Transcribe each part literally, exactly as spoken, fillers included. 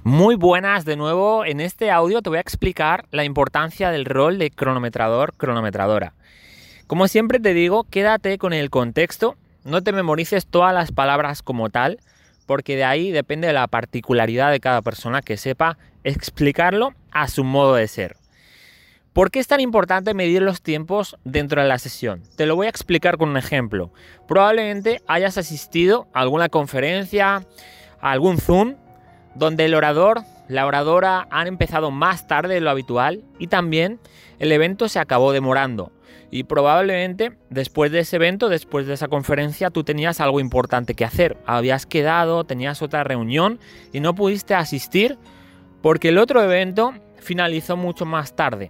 Muy buenas de nuevo. En este audio te voy a explicar la importancia del rol de cronometrador, cronometradora. Como siempre te digo, quédate con el contexto, no te memorices todas las palabras como tal, porque de ahí depende de la particularidad de cada persona que sepa explicarlo a su modo de ser. ¿Por qué es tan importante medir los tiempos dentro de la sesión? Te lo voy a explicar con un ejemplo. Probablemente hayas asistido a alguna conferencia, a algún Zoom, donde el orador, la oradora han empezado más tarde de lo habitual y también el evento se acabó demorando. Y probablemente después de ese evento, después de esa conferencia, tú tenías algo importante que hacer. Habías quedado, tenías otra reunión y no pudiste asistir porque el otro evento finalizó mucho más tarde.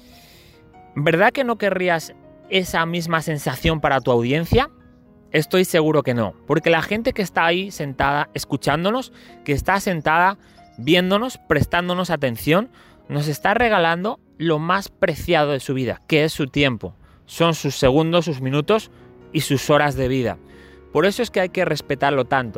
¿Verdad que no querrías esa misma sensación para tu audiencia? Estoy seguro que no, porque la gente que está ahí sentada escuchándonos, que está sentada viéndonos, prestándonos atención, nos está regalando lo más preciado de su vida, que es su tiempo. Son sus segundos, sus minutos y sus horas de vida. Por eso es que hay que respetarlo tanto.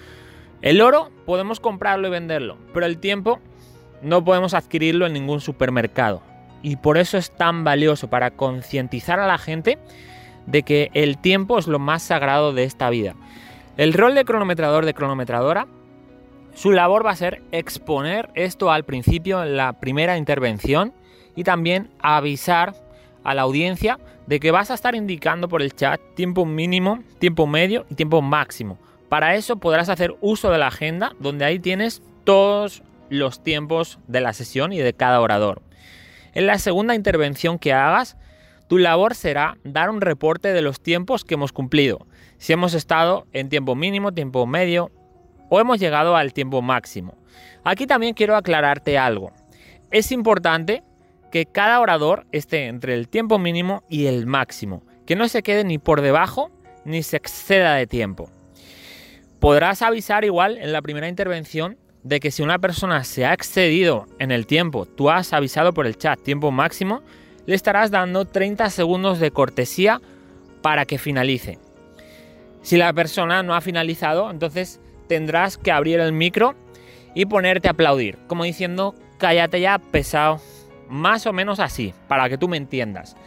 El oro podemos comprarlo y venderlo, pero el tiempo no podemos adquirirlo en ningún supermercado. Y por eso es tan valioso, para concientizar a la gente de que el tiempo es lo más sagrado de esta vida. El rol de cronometrador, de cronometradora, su labor va a ser exponer esto al principio, en la primera intervención, y también avisar a la audiencia de que vas a estar indicando por el chat tiempo mínimo, tiempo medio y tiempo máximo. Para eso podrás hacer uso de la agenda, donde ahí tienes todos los tiempos de la sesión y de cada orador. En la segunda intervención que hagas, tu labor será dar un reporte de los tiempos que hemos cumplido, si hemos estado en tiempo mínimo, tiempo medio o hemos llegado al tiempo máximo. Aquí también quiero aclararte algo. Es importante que cada orador esté entre el tiempo mínimo y el máximo, que no se quede ni por debajo ni se exceda de tiempo. Podrás avisar igual en la primera intervención de que si una persona se ha excedido en el tiempo, tú has avisado por el chat tiempo máximo, le estarás dando treinta segundos de cortesía para que finalice. Si la persona no ha finalizado, entonces tendrás que abrir el micro y ponerte a aplaudir, como diciendo, cállate ya, pesado, más o menos así, para que tú me entiendas.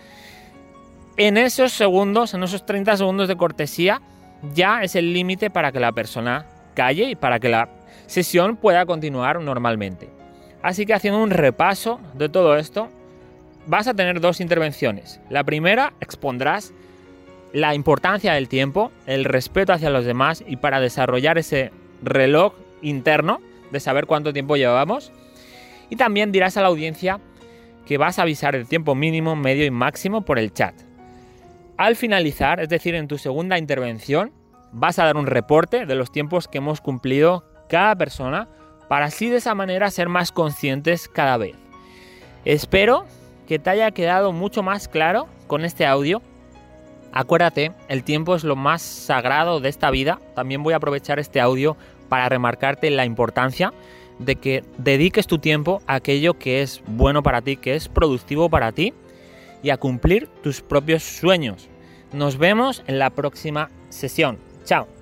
En esos segundos, en esos treinta segundos de cortesía, ya es el límite para que la persona calle y para que la sesión pueda continuar normalmente. Así que haciendo un repaso de todo esto, vas a tener dos intervenciones. La primera, expondrás la importancia del tiempo, el respeto hacia los demás y para desarrollar ese reloj interno de saber cuánto tiempo llevamos. Y también dirás a la audiencia que vas a avisar el tiempo mínimo, medio y máximo por el chat. Al finalizar, es decir, en tu segunda intervención, vas a dar un reporte de los tiempos que hemos cumplido cada persona para así de esa manera ser más conscientes cada vez. Espero que te haya quedado mucho más claro con este audio. Acuérdate, el tiempo es lo más sagrado de esta vida. También voy a aprovechar este audio para remarcarte la importancia de que dediques tu tiempo a aquello que es bueno para ti, que es productivo para ti y a cumplir tus propios sueños. Nos vemos en la próxima sesión. Chao.